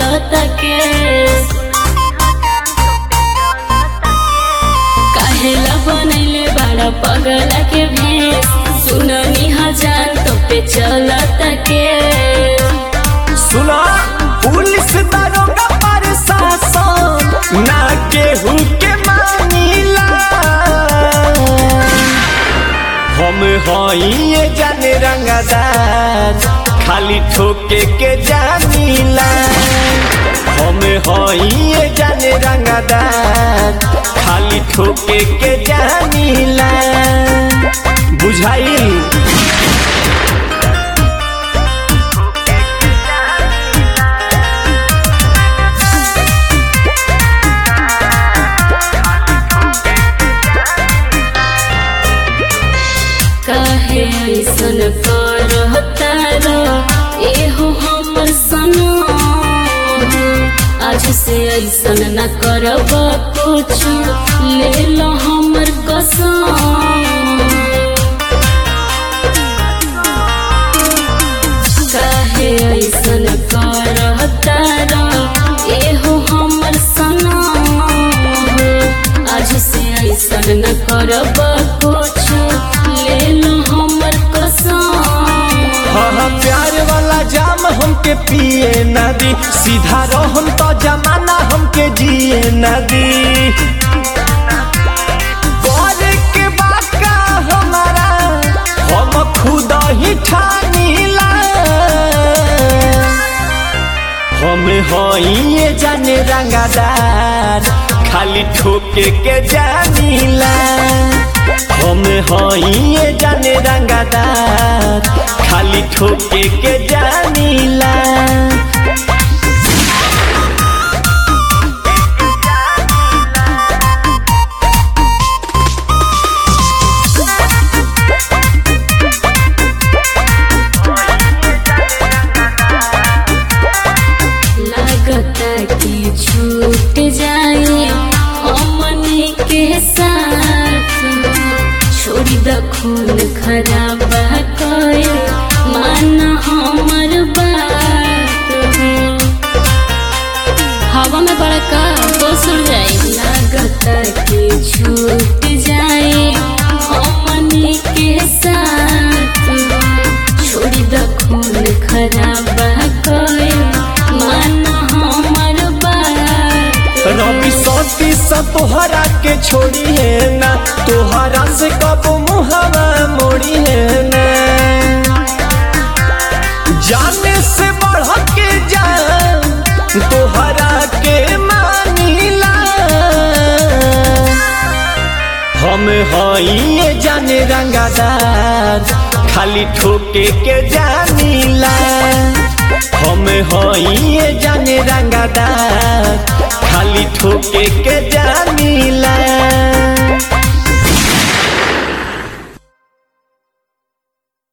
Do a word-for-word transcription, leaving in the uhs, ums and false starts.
चलता केस काहेला बनैले बड़ा पगला के भेस सुननी हजार तो पे चलता केस। सुना पुलिस दारोगा प्रशासन ना केहू के मानीला हम हई ये जाने रंगदार खाली ठोके के जानीला हम हई ये जाने रंगदार खाली ठोके के जानीला बुझाइल। काहे ऐसन करता एहो हमर सनम आज से ऐसन न करब कुछ ले लो हमर कसम। काहे ऐसन करता एहो हमर सनम आज से ऐसन न करब कुछ ले लो हमर कसम। हाँ प्यार वाला जाम हमके पिए नदी सीधा रहम तो जमाना हमके जिए नदी गौर के बाका हमारा हम खुद ही ठानीला हम हई ये जाने रंगदार खाली ठोके के जानीला हम हई ये जाने रंगदार खाली ठोके के जानीला। लगता कि छूट जाए हमने के साथ छोड़ी द खून खराब कोई माना हमर बात हवा में बड़ा का बोसुर जाए। लगता कि छूट जाए हमने के साथ छोड़ी द खून खराब कोई माना हमर बात। रवि सती सा तोहरा के छोड़ी है ना तोहरा से कब मुहवा मोड़ी है ना जाने से बढ़ के जान तोहरा के मानीला हम हई ये जाने रंगदार खाली ठोके के जानीला हम हई ये जाने रंगदार खाली ठोके के जानीला।